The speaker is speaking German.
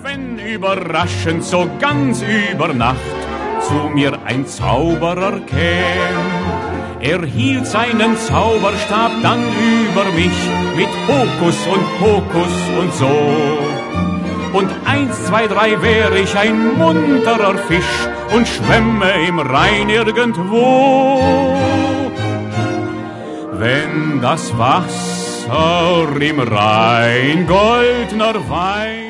Wenn überraschend, so ganz über Nacht, zu mir ein Zauberer käm, er hielt seinen Zauberstab dann über mich mit Hokus und Pokus und so. Und 1, 2, 3 wär ich ein munterer Fisch und schwämme im Rhein irgendwo. Wenn das Wasser im Rhein goldner Wein